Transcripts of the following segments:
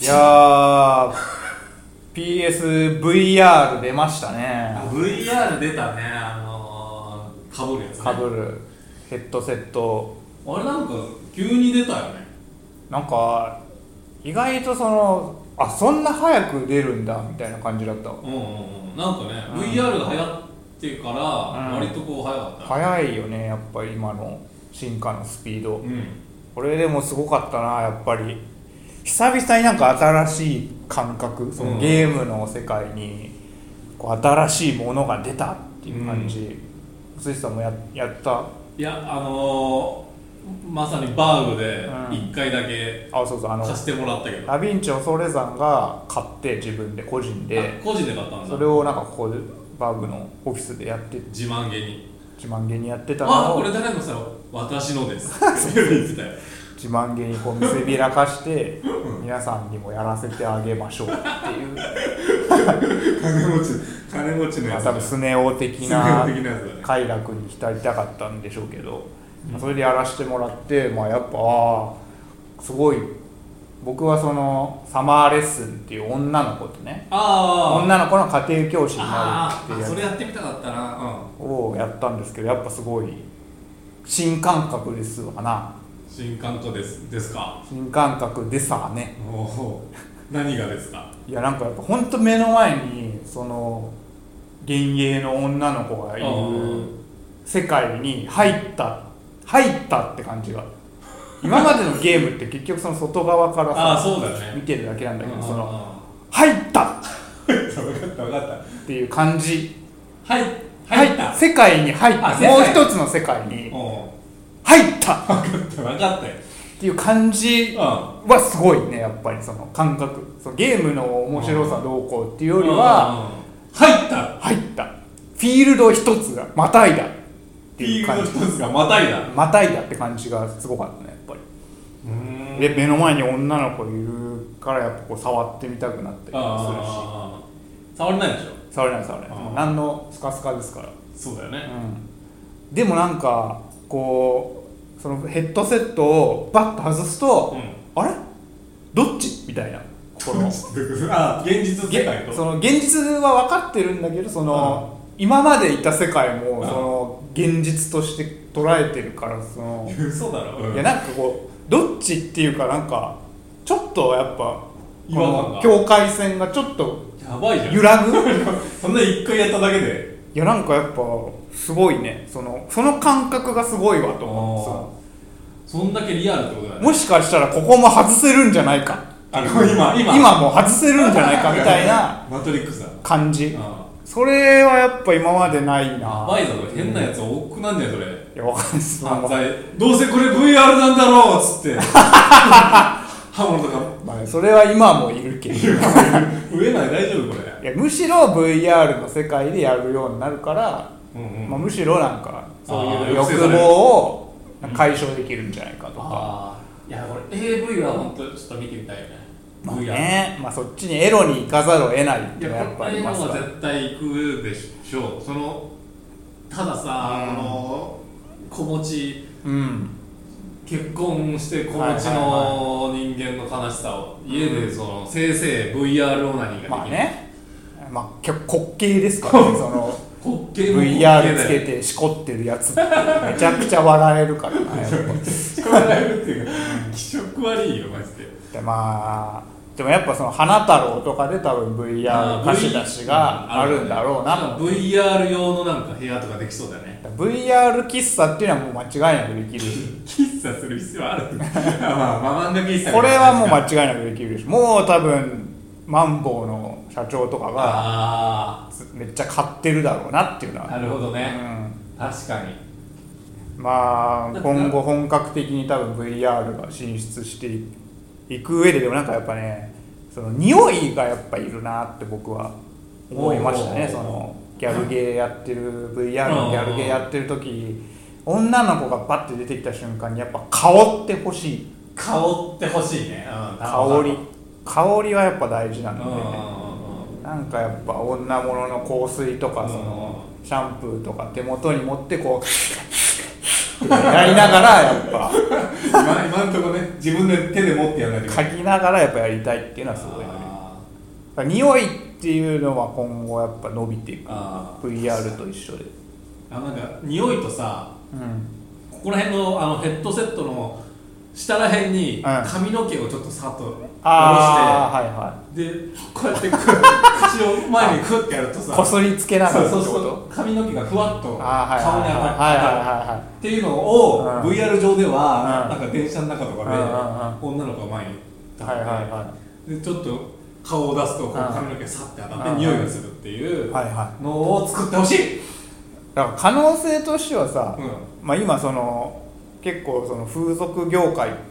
いやーPSVR 出ましたね。 VR 出たね。かぶるやつね。 かぶるヘッドセット。 あれなんか急に出たよね。 なんか意外とそんな早く出るんだみたいな感じだった。 なんかね、VR が流行ってから割とこう早かった、 早いよねやっぱり今の進化のスピード、 うん、 これでもすごかったなやっぱり。久々になんか新しい感覚、そのゲームの世界にこう新しいものが出たっていう感じ。鈴木さんもやった？ いやまさにバーグで1回だけ貸してもらったけど、 ダヴィンチ恐山が買って自分で個人で買ったんだ。 それをなんかここでバーグのオフィスでやって自慢げにやってたのを、 これ誰のさ私のですって言ってたよ。 自慢げにこう見せびらかして皆さんにもやらせてあげましょうっていう金持ちのやつだ、 多分スネ夫的な快楽に浸りたかったんでしょうけど、それでやらせてもらって、やっぱすごい。僕はサマーレッスンっていう女の子とね、女の子の家庭教師になるっていうやつ、 それやってみたかったな、 をやったんですけど、やっぱすごい新感覚ですわな。 新感覚ですか。 新感覚でさね。 何がですか。 いやなんかやっぱほんと目の前に幻影の女の子がいる世界に入ったって感じが。今までのゲームって結局外側からさ、 そうだよね、 見てるだけなんだけど、入った分かったっていう感じ。 入った世界に入った、もう一つの世界に入った分かったよっていう感じはすごいねやっぱり感覚。ゲームの面白さどうこうっていうよりは入ったフィールド一つがまたいだっていう感じ。 フィールド一つがまたいだって感じがすごかったねやっぱり。で目の前に女の子いるからやっぱこう触ってみたくなったりするし。 触れないでしょ。 触れない何のスカスカですから。 そうだよね、 でもなんかこうそのヘッドセットをバッと外すと、あれどっちみたいな。現実世界と現実は分かってるんだけど今までいた世界も現実として捉えてるから嘘だろ、 いやなんかこうどっちっていうかなんかちょっとやっぱ違和感が境界線がちょっとやばいじゃん揺らぐそんな一回やっただけで。 いやなんかやっぱすごいねその感覚がすごいわと思う。そんだけリアルってことだね。 もしかしたらここも外せるんじゃないか今もう外せるんじゃないかみたいなマトリックスだ感じ。それはやっぱ今までないな。 やばいぞ、変なやつ多くなんだよそれ。 いやわかんないですどうせこれ VR なんだろうっつって刃物とか、 それは今もいるけど増えない大丈夫これ。 いやむしろ VR の世界でやるようになるから、むしろなんかそういう欲望を解消できるんじゃないかとか。 いやこれ AV は本当ちょっと見てみたいよね。 そっちにエロに行かざるを得ないってやっぱりエロは絶対行くでしょう。たださ、子持ち、結婚して子持ちの人間の悲しさを家で正々 VR オナニーができる。 滑稽ですからね滑稽も VR つけてしこってるやつってめちゃくちゃ笑えるからなやっぱ笑えるっていうか気色悪いよマジで。 でもやっぱ花太郎とかで多分 VR 貸し出しがあるんだろうな。 VR 用のなんか部屋とかできそうだよね。 VR 喫茶っていうのはもう間違いなくできる喫茶する必要ある漫画喫茶これはもう間違いなくできるし、もう多分マンボウの社長とかがめっちゃ買ってるだろうなっていうのは。 なるほどね、確かに。 今後本格的に多分 VR が進出していく上で、でもなんかやっぱね匂いがやっぱいるなって僕は思いましたね。ギャルゲーやってる VR のギャルゲーやってる時、女の子がバッて出てきた瞬間にやっぱ香ってほしい。 香ってほしいね、 香りはやっぱ大事なので、なんかやっぱ女物の香水とかシャンプーとか手元に持ってこうってやりながらやっぱ今んとこね自分で手で持ってやらないといけない嗅ぎながらやっぱやりたいっていうのはすごいある。匂いっていうのは今後やっぱ伸びていく。 VR と一緒でなんか匂いとさ、ここら辺のヘッドセットの下ら辺に髪の毛をちょっとさっと下ろして、でこうやって口を前にクッてやるとさこすりつけながらってことそう髪の毛がふわっと顔に上がるっていうのを VR 上ではなんか電車の中とかで女の子が前に立ってでちょっと顔を出すと髪の毛さって当たって匂いがするっていうのを作ってほしい。 だから可能性としてはさ、まあ今その結構その風俗業界って、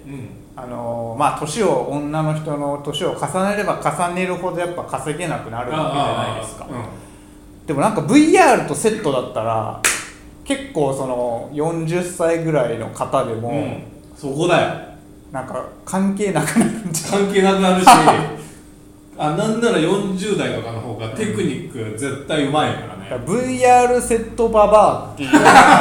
まあ女の人の年を重ねれば重ねるほどやっぱ稼げなくなるわけじゃないですか。でもなんか VR とセットだったら結構その40歳ぐらいの方でも、 そこだよなんか関係なくなるんじゃ関係なくなるしなんなら40代とかの方がテクニック絶対うまいからね。 VR セットババアっていう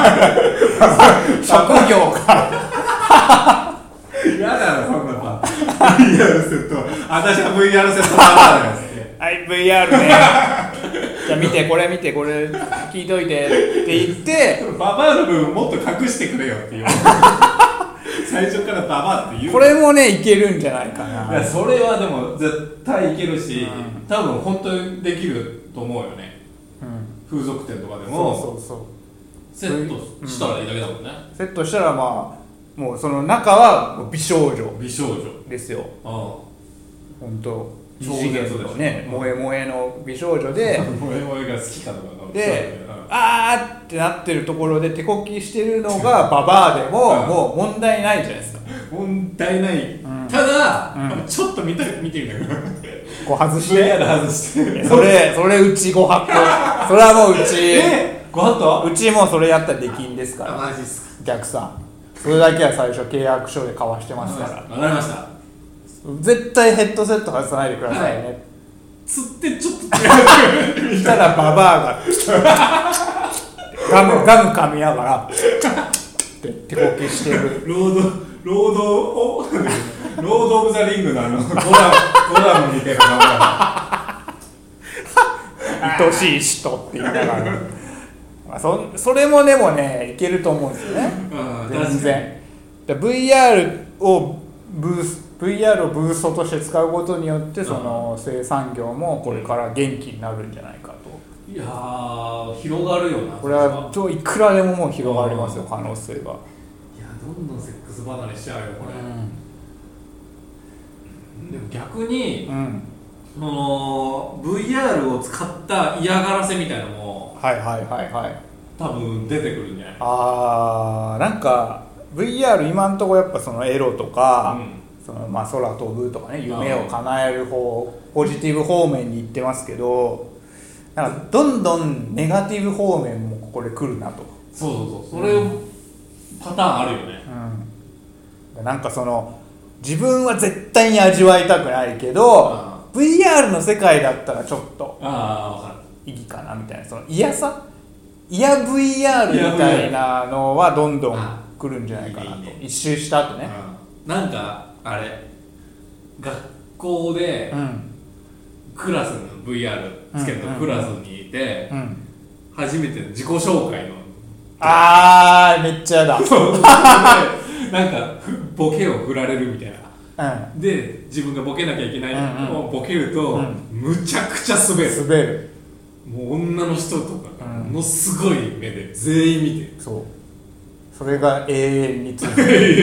職業が嫌だろそんなの VR セット私は VR セットババアだよってはい VR ねじゃあ見てこれ聞いといてって言ってババアの部分もっと隠してくれよっていう最初からババアって言う。 これもねいけるんじゃないかな。 いやそれはでも絶対いけるし、多分本当にできると思うよね、風俗店とかでもセットしたらいいだけだもんね。 セットしたらまあもうその中は美少女ですよ。本当異次元のね萌え萌えの美少女で萌え萌えが好きかとかであーってなってるところで手こきしてるのがババアでももう問題ないじゃないですか。 問題ない、ただ、ちょっと見てみたけどこう外して VR 外してそれうちご法度それはもううちご法度うちもそれやったらできんですからマジっすか。 お客さんそれだけは最初契約書で交わしてますからわかりました。 絶対ヘッドセット外さないでくださいね、 つってちょっとしたらババアがガム噛みながらって手こきしてるロード・オブ・ザ・リングのゴラムみたいな愛しい人って言いながらまあそれもでもねいけると思うんですよね、全然。VR をブーストとして使うことによってその生産業もこれから元気になるんじゃないかと。 いやー広がるよな。 これはいくらでももう広がりますよ可能性が。 いやどんどんセックス離れしちゃうよこれ、でも逆に、その VR を使った嫌がらせみたいなのも多分出てくるんじゃない。 なんか VR 今んとこやっぱそのエロとか、そのまあ空飛ぶとかね夢を叶える方ポジティブ方面に行ってますけど、なんかどんどんネガティブ方面もここで来るなと。 そうそれパターンあるよね、 なんかその自分は絶対に味わいたくないけど VR の世界だったらちょっといいかなみたいな、その嫌さVR みたいなのはどんどん来るんじゃないかなと。一周した後ね、 なんかあれ学校で、クラスの VR つけたクラスにいて、初めて自己紹介のめっちゃやだなんかボケを振られるみたいな、で自分がボケなきゃいけないのをボケると、むちゃくちゃ滑る。もう女の人とかがものすごい目で全員見てる、 それが永遠に続く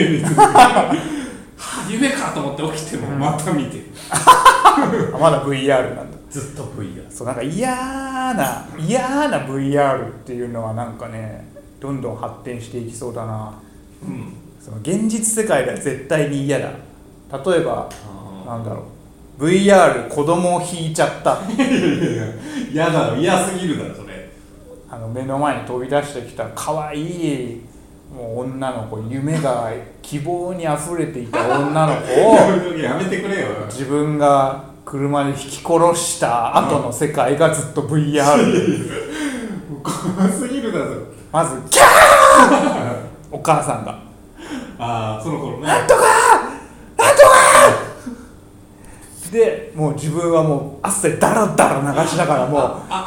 夢かと思って起きてもまた見てるまだ VR なんだ。 ずっと VR。 そうなんか嫌な VR っていうのはなんかねどんどん発展していきそうだな、その現実世界では絶対に嫌だ。例えばなんだろう VR 子供を引いちゃった嫌だろ、嫌すぎるだろそれ。 目の前に飛び出してきた可愛いもう女の子、夢が希望にあふれていた女の子をやめてくれよ。 自分が車で引き殺した後の世界がずっと VR 怖すぎるだぞ。 まずキャーっお母さんがその頃ねなんとかでもう自分はもう汗だらだら流しながらもう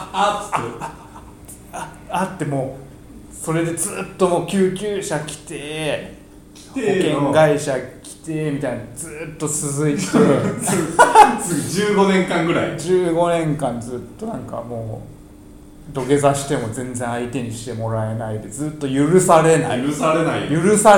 あってもうそれでずっともう救急車来て保険会社来てみたいなずっと続いて 15年間ぐらい 15年間ずっとなんかもう土下座しても全然相手にしてもらえないでずっと許されない VR 許されない VR い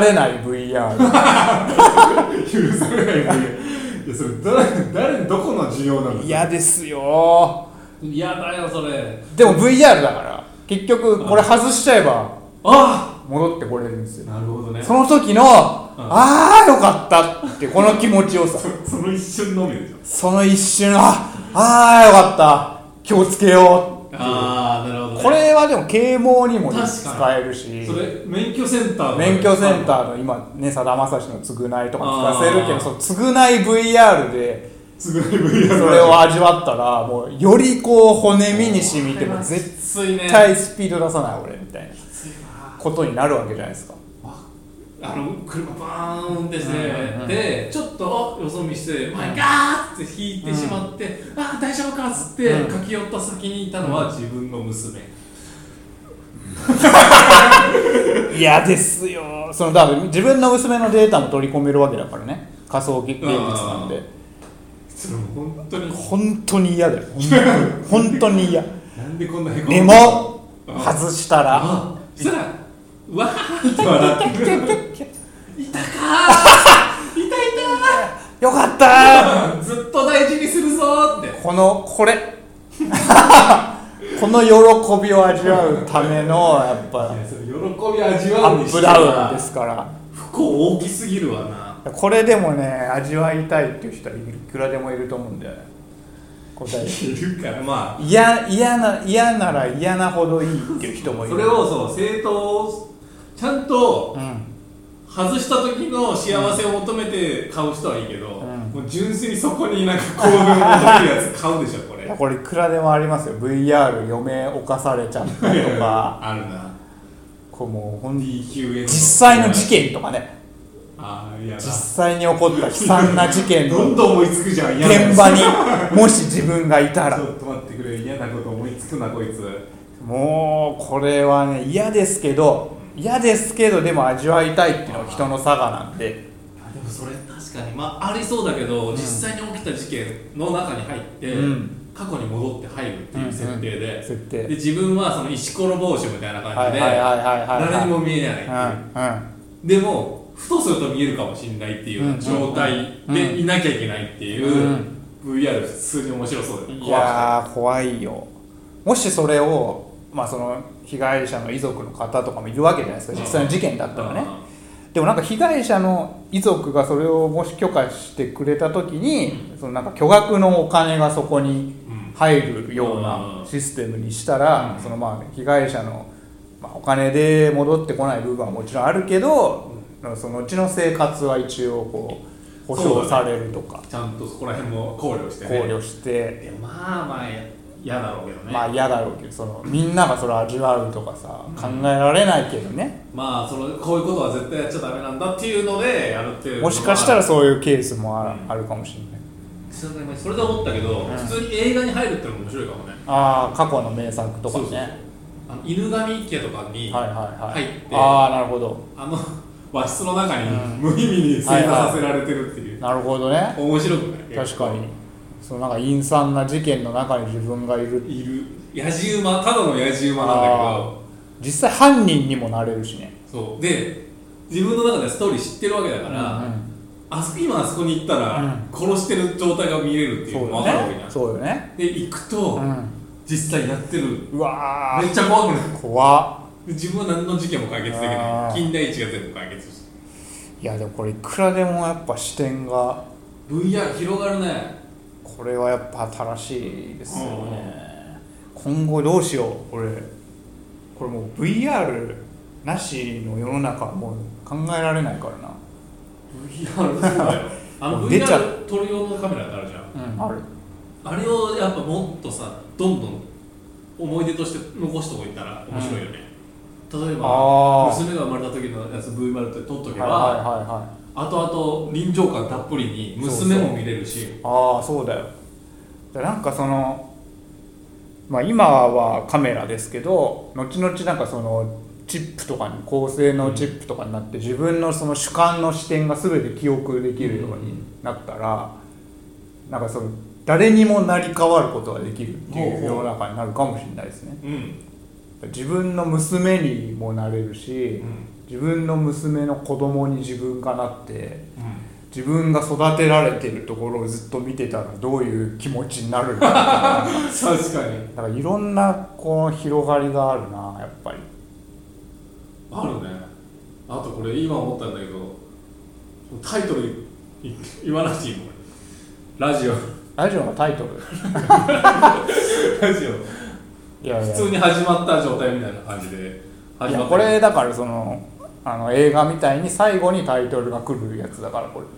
やそれ誰どこの需要なの嫌ですよ嫌だよそれでも VR だから結局これ外しちゃえば戻ってこれるんですよ。 なるほどねその時のよかったってこの気持ちよさその一瞬のみでしょその一瞬よかった気をつけようっていうなるほど、ね、 これはでも啓蒙にも使えるしそれ免許センターの今ねさだまさしの償いとか聞かせるけどその償い VR でそれを味わったらもうよりこう骨身に染みても絶対スピード出さない俺みたいなことになるわけじゃないですか。 車バーンってして、でちょっとよそ見して前ガーって引いてしまって、大丈夫かっつって駆け寄った先にいたのは自分の娘。 嫌ですよだから自分の娘のデータも取り込めるわけだからね仮想現実なんでそれ本当に嫌だよ本当に嫌なんでこんなへこんでも外したらそしたらわーって笑ってくるいたかーいたよかったーずっと大事にするぞーってこれこの喜びを味わうためのやっぱ喜び味わうにしてアップダウンですから不幸大きすぎるわなこれでもね味わいたいっていう人はいくらでもいると思うんだよね答えいるからまあ嫌なら嫌なほどいいっていう人もいるそれを正当ちゃんと外した時の幸せを求めて買う人はいいけど、もう純粋にそこになんか興奮を求めるやつ買うでしょこれ。 これいくらでもありますよ VR 嫁犯されちゃったとかあるなこうもうほん実際の事件とかねいや実際に起こった悲惨な事件のどんどん思いつくじゃん現場にもし自分がいたらちょっと待ってくれ嫌なこと思いつくなこいつもうこれはね嫌ですけどでも味わいたいっていうのは人の差がなんででもそれ確かにありそうだけど、実際に起きた事件の中に入って、過去に戻って入るっていう設定で、で自分はその石ころ帽子みたいな感じで誰にも見えないっていう、でもふとすると見えるかもしれないっていう状態でいなきゃいけないっていう、VR 普通に面白そうでいやー怖いよ。もしそれをその被害者の遺族の方とかもいるわけじゃないですか実際の事件だったらね。でもなんか被害者の遺族がそれをもし許可してくれた時に、そのなんか巨額のお金がそこに入るようなシステムにしたら、その被害者のお金で戻ってこない部分はもちろんあるけど、そのうちの生活は一応こう保障されるとか、 ちゃんとそこら辺も考慮してで嫌だろうけどね。 嫌だろうけど、そのみんながそれを味わうとかさ、考えられないけどね。 こういうことは絶対やっちゃダメなんだっていうのでやるっていうのはもしかしたらそういうケースもあるかもしれない。 それで思ったけど、普通に映画に入るっていうのも面白いかもね。 過去の名作とかね。 犬神家とかに入ってなるほど。 和室の中に無意味に正座させられてるっていう。 なるほどね。 面白くない？ 確かに。そのなんか陰惨な事件の中に自分がいるやじ馬、ただのやじ馬なんだけど実際犯人にもなれるしね。 そうで自分の中でストーリー知ってるわけだから、今あそこに行ったら、殺してる状態が見れるっていうのも分かるわけじゃん。 そうよね。 で行くと、実際やってる。 うわめっちゃ怖くない？ 怖っ。 自分は何の事件も解決できない。金田一が全部解決して。 いやでもこれいくらでもやっぱ視点が VR 広がるね。 これはやっぱ新しいですよね。今後どうしよう。これもう VR なしの世の中はもう考えられないからな。 VR そうだよVR 撮る用のカメラってあるじゃん、あれをやっぱもっとさどんどん思い出として残しておいたら面白いよね、 例えば娘が生まれた時のやつ V 丸って撮っとけば、後々臨場感たっぷりに娘も見れるし。 そうだよ。なんかその今はカメラですけど、後々なんかそのチップとかに高性能チップとかになって、自分のその主観の視点が全て記憶できるようになったら、なんかその誰にもなり変わることができるっていう世の中になるかもしれないですね。自分の娘にもなれるし、自分の娘の子供に自分がなって、自分が育てられてるところをずっと見てたらどういう気持ちになるのか確かに。 だからいろんなこの広がりがあるな、やっぱり。 あるね。あとこれ今思ったんだけど、タイトル言わなくていいの？ラジオのタイトルラジオ普通に始まった状態みたいな感じで始まった。 これだからその映画みたいに最後にタイトルが来るやつだから、これ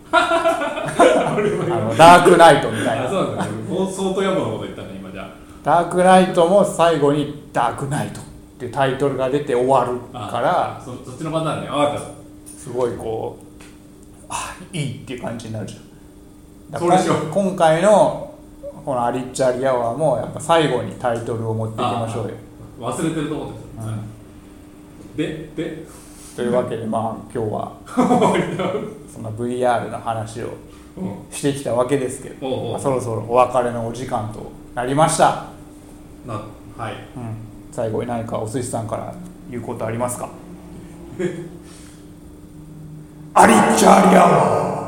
ダークナイトみたいな。 そうなんだね。相当やばなこと言ったね今。じゃあダークナイトも最後にダークナイトっていうタイトルが出て終わるから、 そっちのパターンね。分かった。 すごいこういいっていう感じになるじゃん。 そうでしょ。 今回のこのアリッチ・アリアワーもやっぱ最後にタイトルを持っていきましょうよ。 忘れてると思ってた。でというわけで今日はそんな VR の話をしてきたわけですけど、そろそろお別れのお時間となりました。 はい、 最後に何かお寿司さんから言うことありますか？アリッチャーリアワー